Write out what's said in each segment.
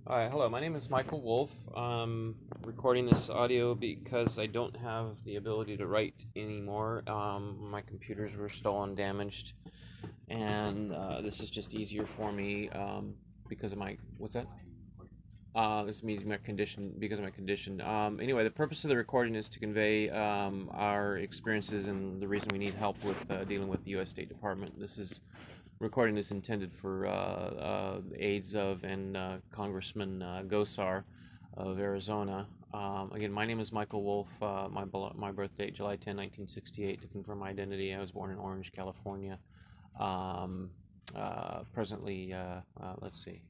Hi, hello. My name is Michael Wolf. I'm recording this audio because I don't have the ability to write anymore. My computers were stolen, damaged, and this is just easier for me because of my what's that? This means my condition because of my condition. Anyway, the purpose of the recording is to convey our experiences and the reason we need help with dealing with the U.S. State Department. This is recording is intended for aides of and Congressman Gosar of Arizona. Again, my name is Michael Wolf. My birth date, July 10, 1968. To confirm my identity, I was born in Orange, California. Um, Presently, let's see.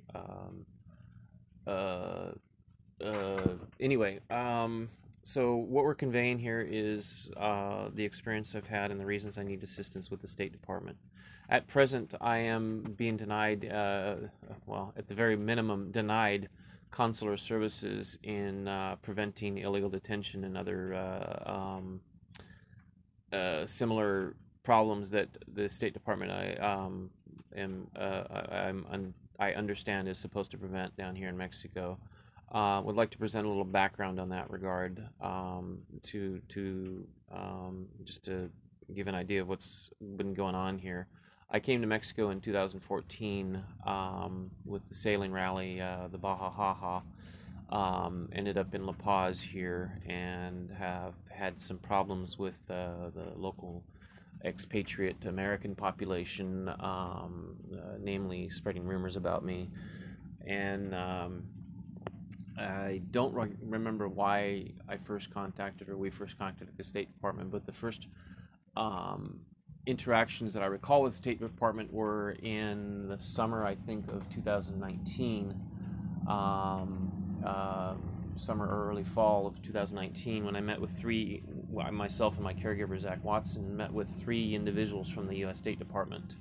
Uh, anyway, so what we're conveying here is the experience I've had and the reasons I need assistance with the State Department. At present, I am being denied, well, at the very minimum, denied consular services in preventing illegal detention and other similar problems that the State Department I understand is supposed to prevent down here in Mexico. Would like to present a little background on that regard to just to give an idea of what's been going on here. I came to Mexico in 2014 with the sailing rally, the Baja Haha. Ended up in La Paz here and have had some problems with the local expatriate American population, namely spreading rumors about me. And I don't remember why I first contacted or we first contacted the State Department, but the first interactions that I recall with the State Department were in the summer, I think, of 2019, summer or early fall of 2019, when I met with myself and my caregiver, Zach Watson, met with three individuals from the U.S. State Department.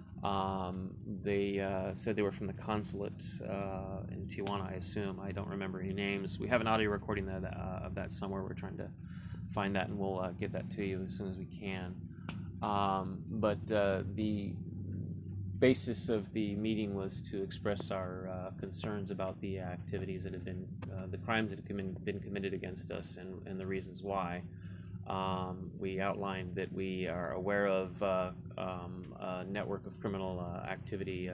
They said they were from the consulate in Tijuana, I assume. I don't remember any names. We have an audio recording of that somewhere. We're trying to find that, and we'll get that to you as soon as we can. But the basis of the meeting was to express our concerns about the activities that had been, the crimes that had been committed against us, and the reasons why. We outlined that we are aware of a network of criminal activity,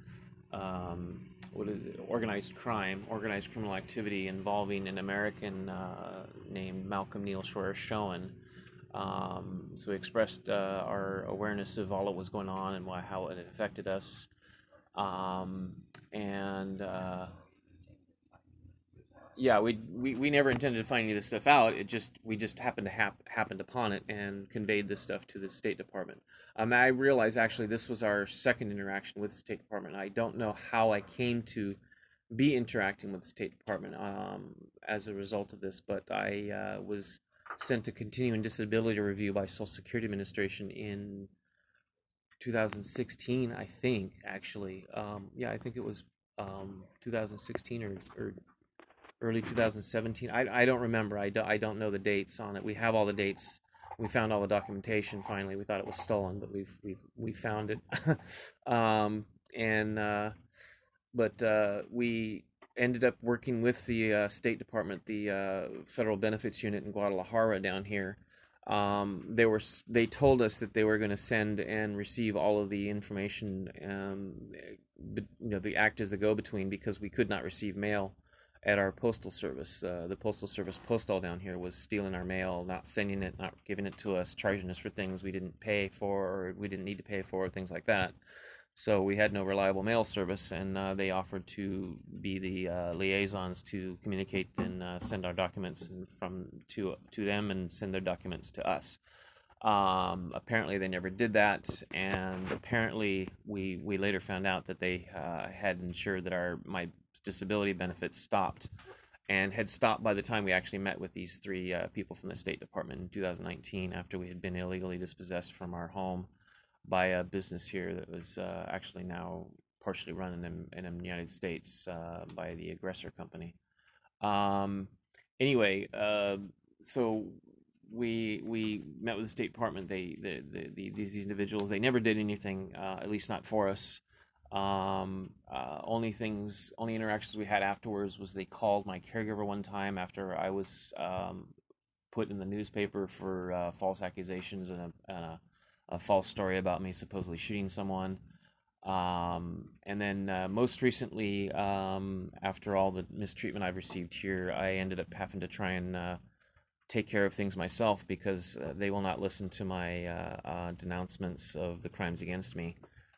organized criminal activity involving an American named Malcolm Neil Schroer Schoen. So we expressed our awareness of all that was going on and how it had affected us. And yeah, we never intended to find any of this stuff out. We just happened upon it and conveyed this stuff to the State Department. I realize actually this was our second interaction with the State Department. I don't know how I came to be interacting with the State Department as a result of this, but I was sent a continuing disability review by Social Security Administration in 2016, I think, actually. Yeah, I think it was 2016 or early 2017. I don't remember. I don't know the dates on it. We have all the dates. We found all the documentation finally. We thought it was stolen, but we found it. But we ended up working with the State Department, the Federal Benefits Unit in Guadalajara down here. They told us that they were going to send and receive all of the information, the act as a go-between, because we could not receive mail at our postal service. The postal service postal down here was stealing our mail, not sending it, not giving it to us, charging us for things we didn't pay for or we didn't need to pay for, things like that. So we had no reliable mail service, and they offered to be the liaisons to communicate and send our documents to them and send their documents to us. Apparently they never did that, and apparently we later found out that they had ensured that my disability benefits stopped, and had stopped by the time we actually met with these three people from the State Department in 2019, after we had been illegally dispossessed from our home by a business here that was actually now partially run in the United States by the aggressor company. Anyway, so we met with the State Department. These individuals, they never did anything, at least not for us. Only interactions we had afterwards was they called my caregiver one time after I was put in the newspaper for false accusations and a false story about me supposedly shooting someone. And then most recently, after all the mistreatment I've received here, I ended up having to try and take care of things myself because they will not listen to my denouncements of the crimes against me.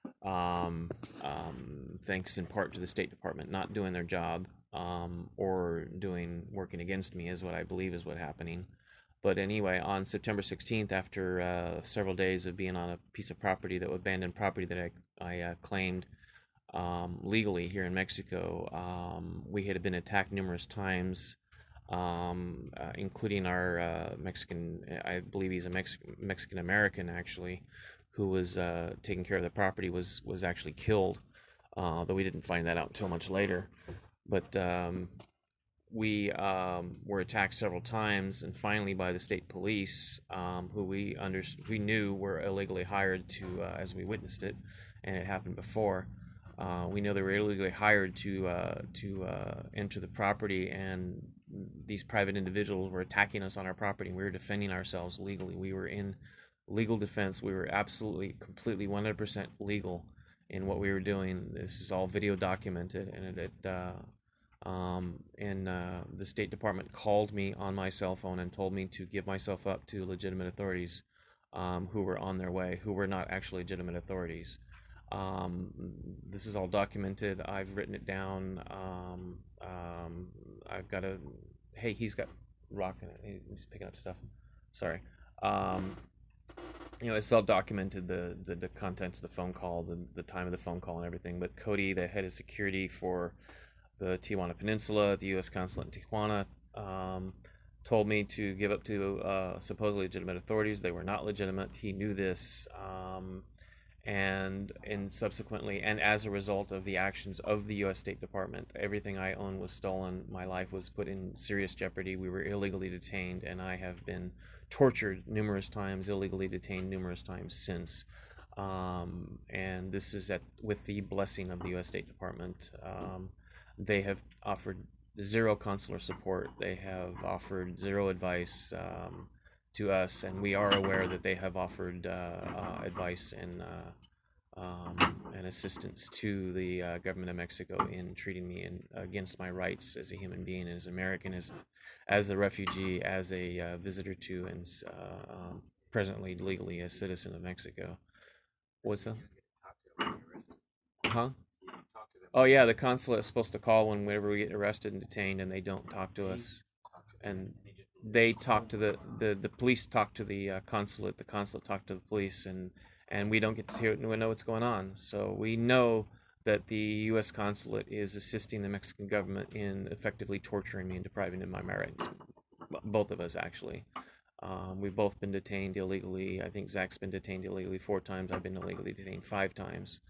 Thanks in part to the State Department not doing their job, or working against me is what I believe is what happening. But anyway, on September 16th, after several days of being on a piece of property, that abandoned property that I claimed legally here in Mexico, we had been attacked numerous times, including our Mexican, I believe he's a Mexican American actually, who was taking care of the property, was actually killed, though we didn't find that out until much later. But we were attacked several times, and finally by the state police, who we knew were illegally hired to, as we witnessed it, and it happened before. We know they were illegally hired to enter the property, and these private individuals were attacking us on our property, and we were defending ourselves legally. We were in legal defense. We were absolutely, completely, 100% legal in what we were doing. This is all video documented, and the State Department called me on my cell phone and told me to give myself up to legitimate authorities, who were on their way, who were not actually legitimate authorities. This is all documented. I've written it down. I've got a. Hey, he's got rock in it. He's picking up stuff. Sorry. It's all documented, the contents of the phone call, the time of the phone call, and everything. But Cody, the head of security for the Tijuana Peninsula, the U.S. Consulate in Tijuana, told me to give up to supposedly legitimate authorities. They were not legitimate. He knew this, and subsequently, and as a result of the actions of the U.S. State Department, everything I owned was stolen. My life was put in serious jeopardy. We were illegally detained, and I have been tortured numerous times, illegally detained numerous times since. And this is with the blessing of the U.S. State Department. They have offered zero consular support. They have offered zero advice to us, and we are aware that they have offered advice and assistance to the government of Mexico in treating me against my rights as a human being, as an American, as a refugee, as a visitor to, and presently legally a citizen of Mexico. What's that? Huh? Oh yeah, the consulate is supposed to call whenever we get arrested and detained, and they don't talk to us. And they talk to the police talk to the consulate. The consulate talk to the police, and we don't get to know what's going on. So we know that the U.S. consulate is assisting the Mexican government in effectively torturing me and depriving me of my rights. Both of us, actually. We've both been detained illegally. I think Zach's been detained illegally 4 times. I've been illegally detained 5 times.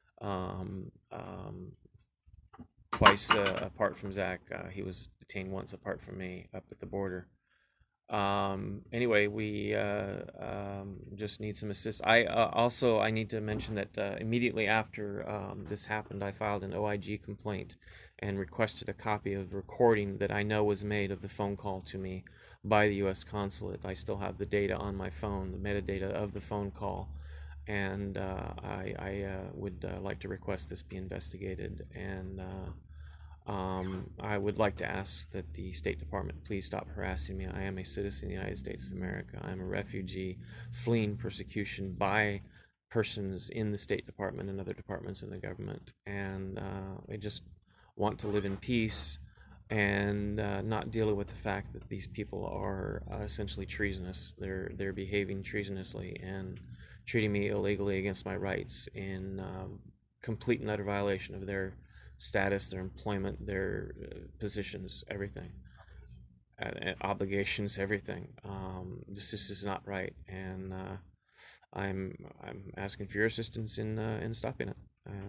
Twice apart from Zach. He was detained once apart from me up at the border. Anyway, we just need some assist. I need to mention that immediately after this happened, I filed an OIG complaint and requested a copy of the recording that I know was made of the phone call to me by the U.S. consulate. I still have the data on my phone, the metadata of the phone call, and I would like to request this be investigated. And I would like to ask that the State Department please stop harassing me. I am a citizen of the United States of America. I'm a refugee fleeing persecution by persons in the State Department and other departments in the government. And I just want to live in peace and not deal with the fact that these people are essentially treasonous. They're behaving treasonously and treating me illegally against my rights in complete and utter violation of their status, their employment, their positions, everything, obligations, everything. This is not right, and I'm asking for your assistance in stopping it.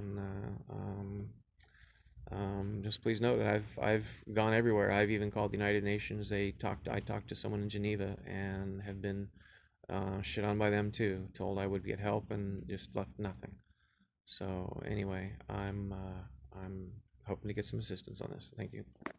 And just please note that I've gone everywhere. I've even called the United Nations. I talked to someone in Geneva and have been shit on by them too. Told I would get help and just left nothing. So anyway, I'm hoping to get some assistance on this. Thank you.